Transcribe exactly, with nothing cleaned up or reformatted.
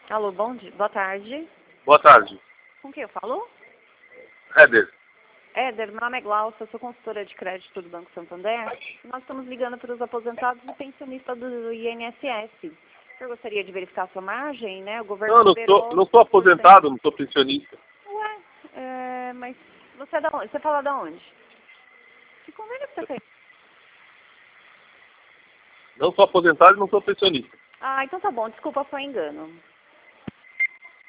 Alô, bom dia. Boa tarde. Boa tarde. Com quem eu falo? Éder. Éder, meu nome é Glaucia, sou consultora de crédito do Banco Santander. Nós estamos ligando para os aposentados e pensionistas do I N S S. Eu gostaria de verificar a sua margem, né? O governo Não, não liberou... sou, não sou aposentado, não sou pensionista. Ué, é, mas você é da onde? Você fala da onde? Que convênio que você tem? Não sou aposentado e não sou pensionista. Ah, então tá bom, desculpa, foi engano.